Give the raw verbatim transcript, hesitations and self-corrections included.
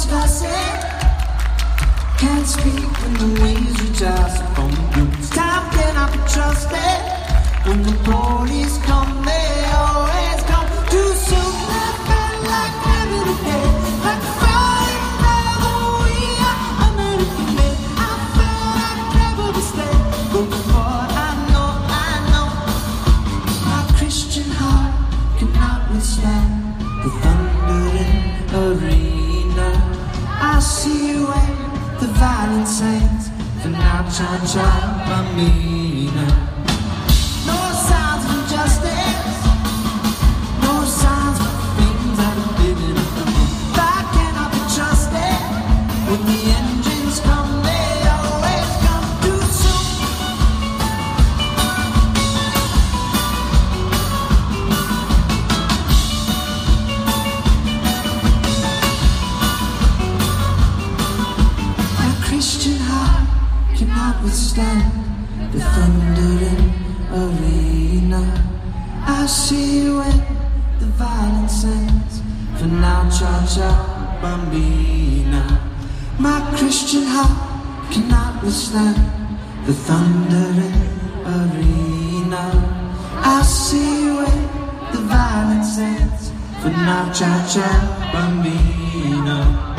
discuss it. Can't speak when the waves reach us from you. Time cannot be trusted. When the police come, they always come too soon. I felt like having a day, like falling down the we are American made. I felt I'd never be stayed, but before I know, I know my Christian heart cannot withstand the thundering arena. I see you in the violent saints, for now, cha cha, bambina. No signs of injustice, no signs of things that are big enough for me. I cannot be trusted. When the engines come, they always come too soon. My Christian heart cannot withstand the thundering arena. I see you in the violent sense, for now, cha-cha, bambina. My Christian heart cannot withstand the thundering arena. I see you in the violent sense, for now, cha-cha, bambina.